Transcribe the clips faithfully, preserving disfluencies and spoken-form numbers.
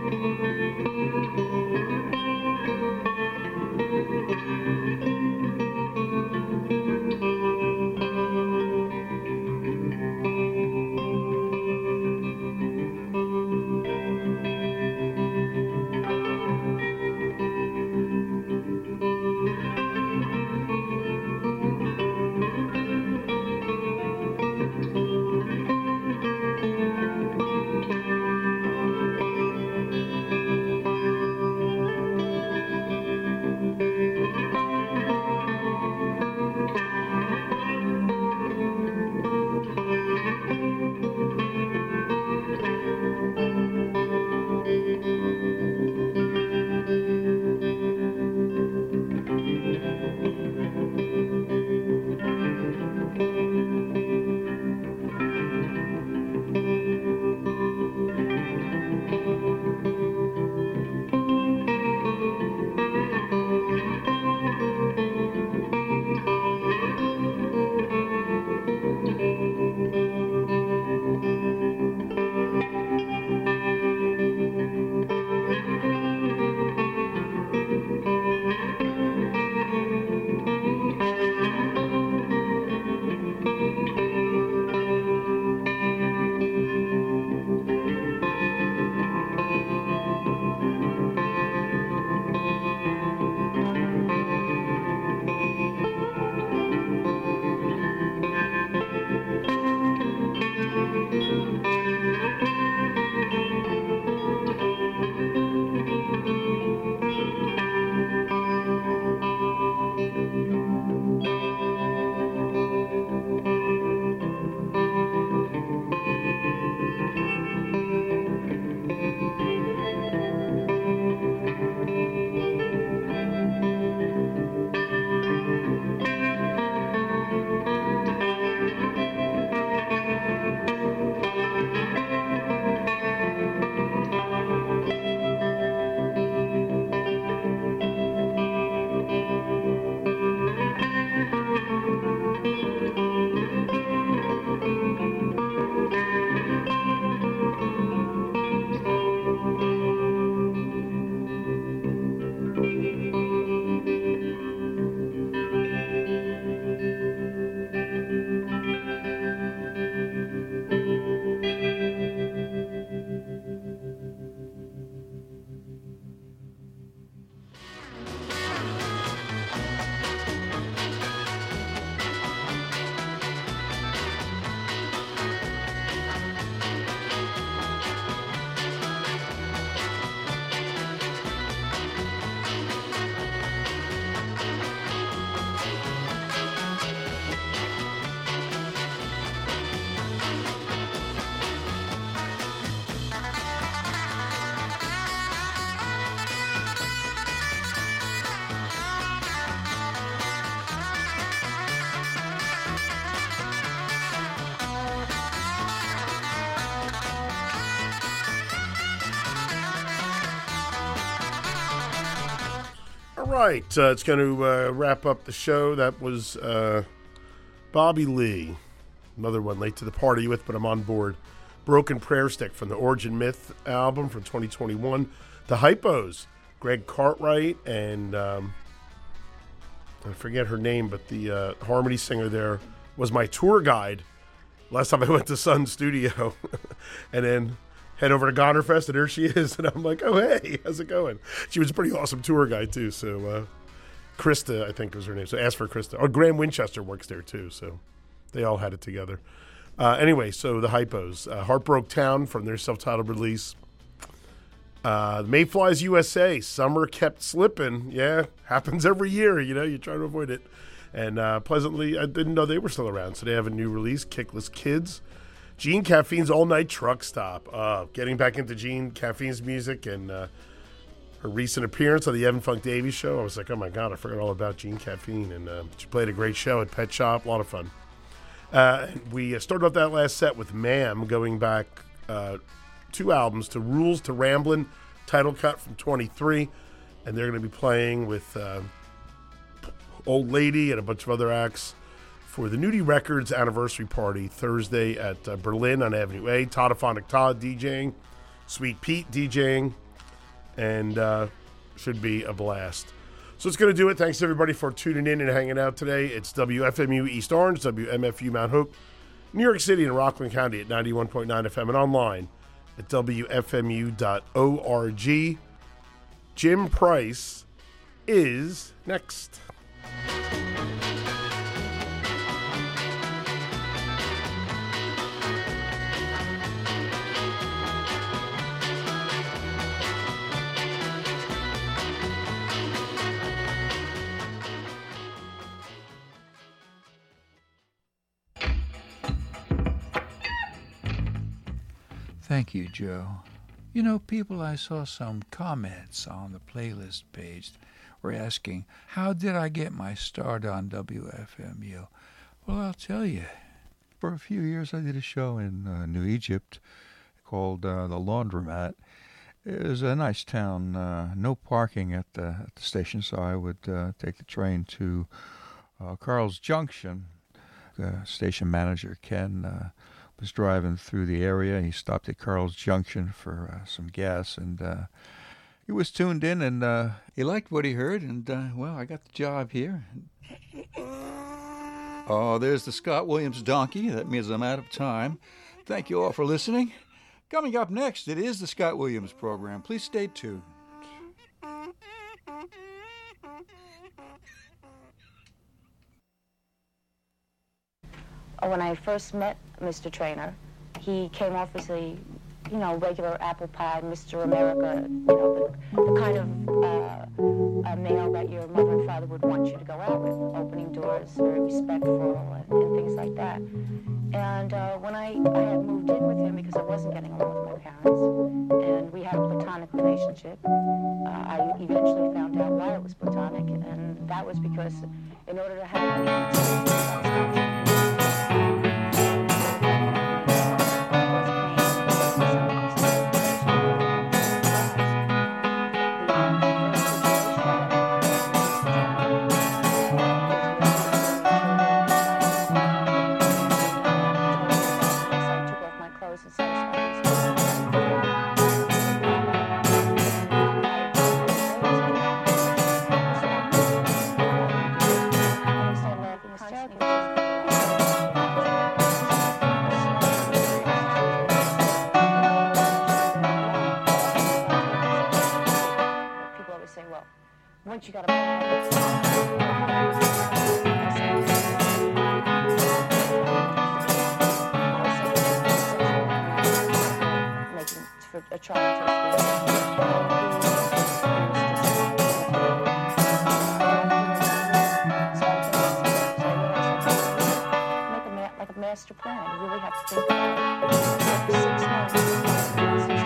Right, uh, it's going to uh, wrap up the show. That was uh, Bobby Lee, another one late to the party with, but I'm on board. Broken Prayer Stick from the Origin Myth album from twenty twenty-one. The Hypos, Greg Cartwright, and um, I forget her name, but the uh, harmony singer there was my tour guide last time I went to Sun Studio. And then head over to Gonerfest, and there she is. And I'm like, oh, hey, how's it going? She was a pretty awesome tour guide, too. So uh, Krista, I think was her name. So ask for Krista. Oh, Graham Winchester works there, too. So they all had it together. Uh, anyway, so the Hypos. Uh, Heartbroke Town from their self-titled release. Uh, Mayflies U S A. Summer Kept Slipping. Yeah, happens every year. You know, you try to avoid it. And uh, pleasantly, I didn't know they were still around. So they have a new release, Kickless Kids. Gene Caffeine's All Night Truck Stop. Uh, getting back into Gene Caffeine's music and uh, her recent appearance on the Evan Funk Davies show. I was like, oh my God, I forgot all about Gene Caffeine. And uh, she played a great show at Pet Shop. A lot of fun. Uh, we started off that last set with Ma'am, going back uh, two albums to Rules to Ramblin', title cut from twenty-three. And they're going to be playing with uh, Old Lady and a bunch of other acts for the Nudie Records anniversary party Thursday at uh, Berlin on Avenue A. Todd Aphonic Todd DJing, Sweet Pete DJing, and uh, should be a blast. So it's going to do it. Thanks, everybody, for tuning in and hanging out today. It's W F M U East Orange, W M F U Mount Hope, New York City, and Rockland County at ninety-one point nine F M, and online at W F M U dot org. Jim Price is next. Thank you, Joe. You know, people, I saw some comments on the playlist page were asking, how did I get my start on W F M U? Well, I'll tell you. For a few years, I did a show in uh, New Egypt called uh, The Laundromat. It was a nice town, uh, no parking at the, at the station, so I would uh, take the train to uh, Carl's Junction. The station manager, Ken, uh, was driving through the area. He stopped at Carl's Junction for uh, some gas, and uh, he was tuned in, and uh, he liked what he heard, and, uh, well, I got the job here. Oh, there's the Scott Williams donkey. That means I'm out of time. Thank you all for listening. Coming up next, it is the Scott Williams program. Please stay tuned. When I first met Mister Trainer, he came off as a, you know, regular apple pie, Mister America, you know, the, the kind of uh, a male that your mother and father would want you to go out with, opening doors, very respectful, and, and things like that. And uh, when I, I had moved in with him because I wasn't getting along with my parents, and we had a platonic relationship, uh, I eventually found out why it was platonic, and that was because in order to have any satisfaction, once you got a making for a trial make a ma- like a master plan. You really have to think about it. Six months.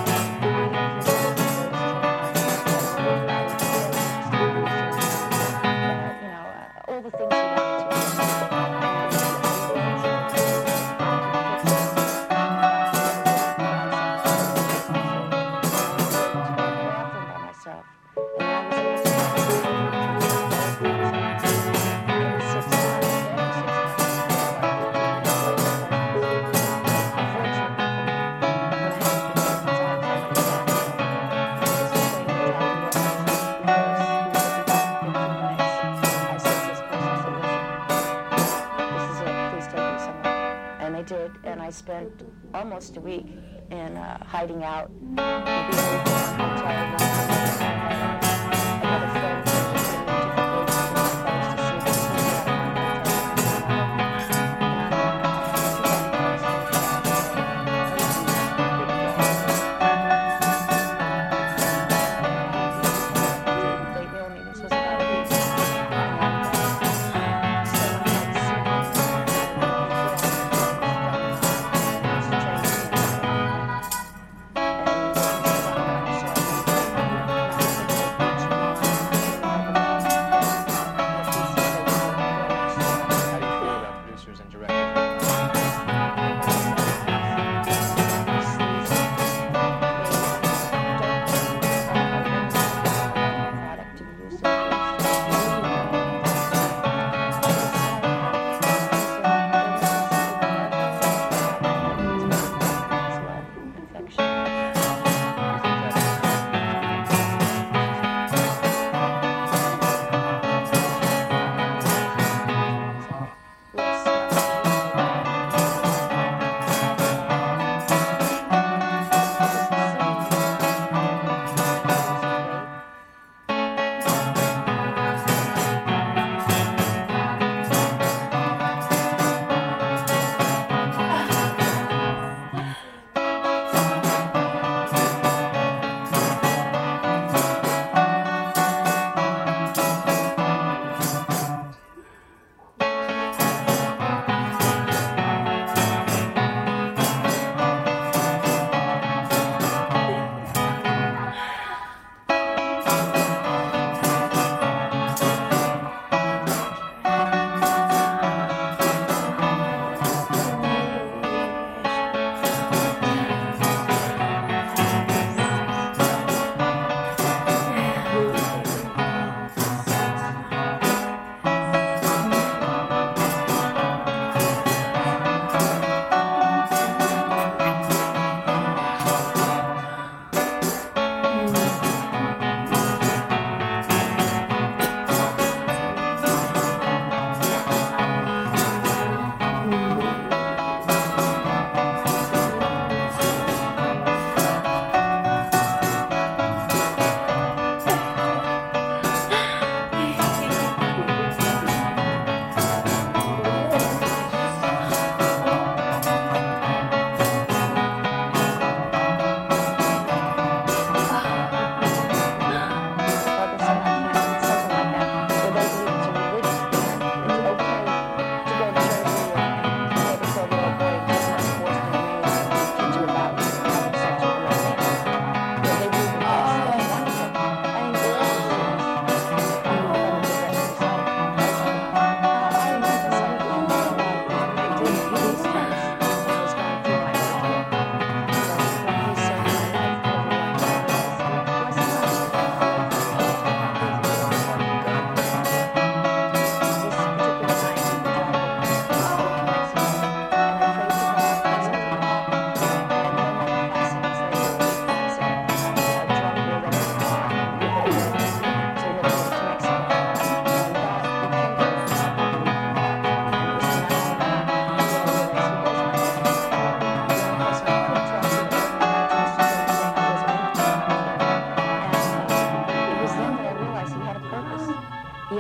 I spent almost a week in uh, hiding out. Another friend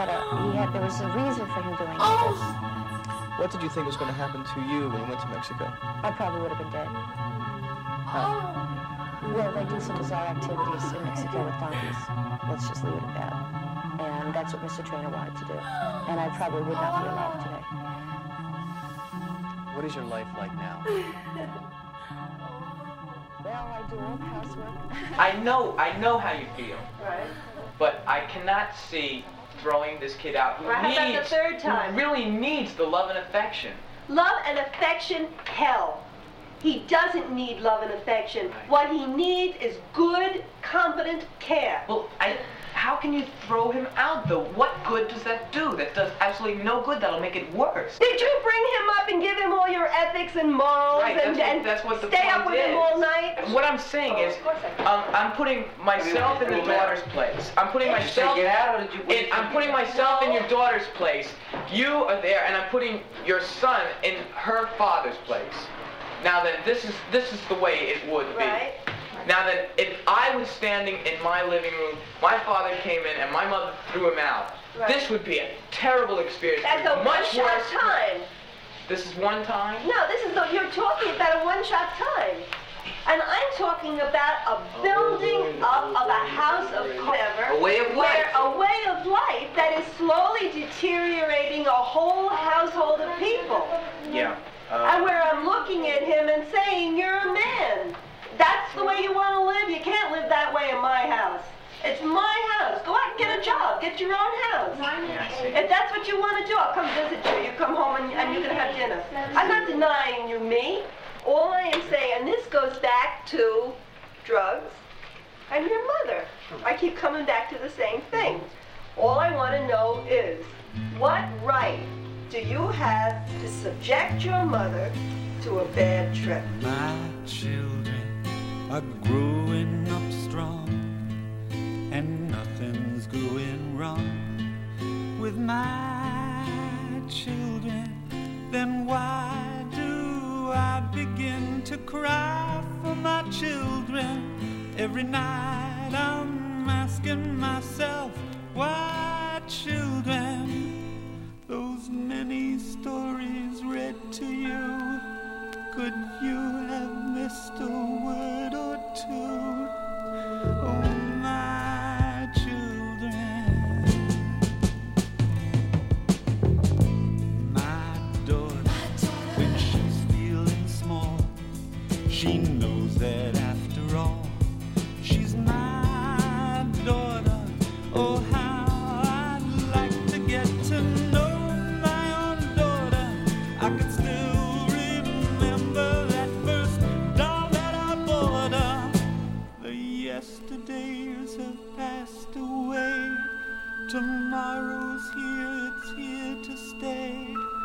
thought uh, he had, there was a reason for him doing all this. What did you think was going to happen to you when you went to Mexico? I probably would have been dead. How? Well, they do some bizarre activities in Mexico with donkeys. Let's just leave it at that. And that's what Mister Trainer wanted to do. And I probably would not be alive today. What is your life like now? Well, I do all the housework. I know, I know how you feel. Right. But I cannot see throwing this kid out who Right, how about needs, the third time? who really needs the love and affection. Love and affection, hell. He doesn't need love and affection. Right. What he needs is good, competent care. Well, I, how can you throw him out though? What good does that do? That does absolutely no good. That'll make it worse. Did you bring him up and give him all your ethics and morals Right, and, that's what- and that's what the stay up point with him is. all night? What I'm saying Oh, is, of course I can. um, I'm putting myself in the daughter's place. I'm putting myself. Get out, or did you? In, I'm putting myself in your daughter's place. You are there, and I'm putting your son in her father's place. Now then, this is this is the way it would be. Right. Now then, if I was standing in my living room, my father came in, and my mother threw him out. Right. This would be a terrible experience. That's a Much one-shot worse. time. This is one time. No, this is the, you're talking about a one-shot time. And I'm talking about a building up of a house of whatever. A way of where life. A way of life that is slowly deteriorating a whole household of people. Yeah. And Uh, where I'm looking at him and saying, you're a man. That's the way you want to live. You can't live that way in my house. It's my house. Go out and get a job. Get your own house. yeah, I see. If that's what you want to do, I'll come visit you. You come home and, and you can have dinner. I'm not denying you me. All I am saying, and this goes back to drugs and your mother. I keep coming back to the same thing. All I want to know is, what right do you have to subject your mother to a bad trip? My children are growing up strong, and nothing's going wrong with my children. Then why do I begin to cry for my children? Every night I'm asking myself, why children? Those many stories read to you, could you have missed a word or two? Oh, my children. My daughter, when she's feeling small, she knows that after all, she's my daughter. Oh, how I'd like to get to know my own daughter. I can still remember that first doll that I bought her. The yesterdays have passed away. Tomorrow's here, it's here to stay.